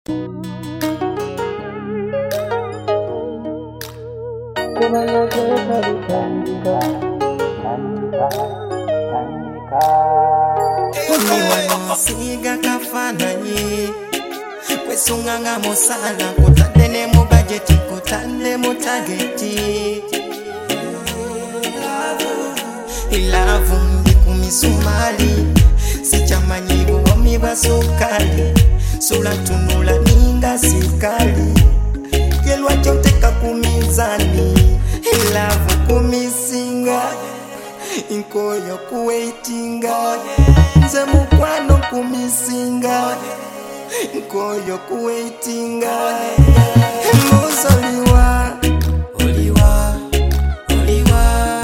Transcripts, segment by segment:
Siga kafananye kwesunganga musala kutadene mu budget kutande mu target ilavu ndi kumisumali sichamanyi buomi basukali sula tunula ninga sikali yelwa choteka kumizani ilavu kumisinga inkoyo kuwaitinga nze mukwano kumisinga inkoyo kuwaitinga muzoliwa oliwa oliwa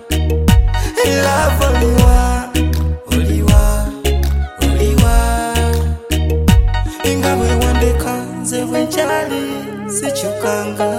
love oliwa oliwa oliwa ingabwe wandeka nze bwenkyali sikyukanga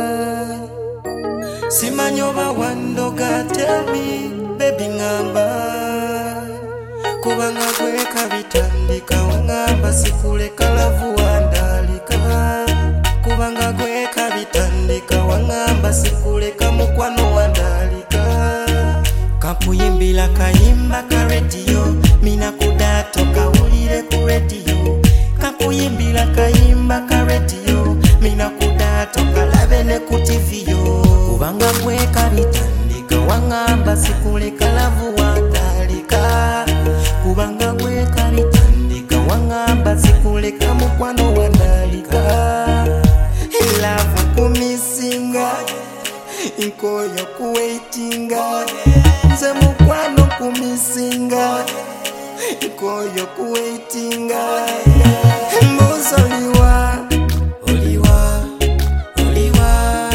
simanyoba wandoga tell me baby ngamba kubanga kweka bitandika wangamba sikuleka lavu wandalika kubanga kweka bitandika wangamba sikuleka mukwano wandalika kakuyimbila kayimba ka radio mina kudato kawulire ku radio kakuyimbila kayimba ka radio mina kudato kalabe ne ku TV yo kubanga kweka bitandika wangamba sikuleka lavu wandalika kubanga kweka bitandika wangamba sikuleka mukwano wandalika ilavu kumisinga inkoyo kuwaitinga nze mukwano kumisinga inkoyo kuwaitinga muzoliwa oliwa oliwa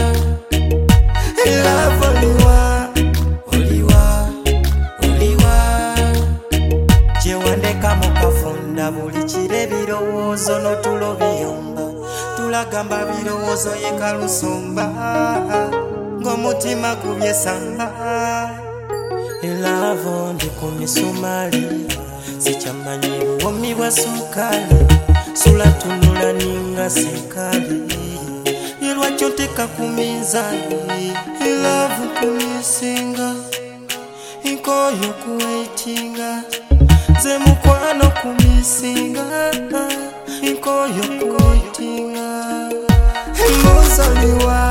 love oliwa oliwa oliwa jewandeka mukafunda buli kire birowoozo notulo biyomba tulagamba birowoozo yekalusomba ng'omutima gubyesamba elavo ndi ku misumali sichamanyi buwomi bwa sukali sula tunula ninga sikali yelwakyo nteka ku mizani elavu kumisinga inkoyo kuwaitinga nze mukwano kumisinga inkoyo kuwaitinga muzoliwa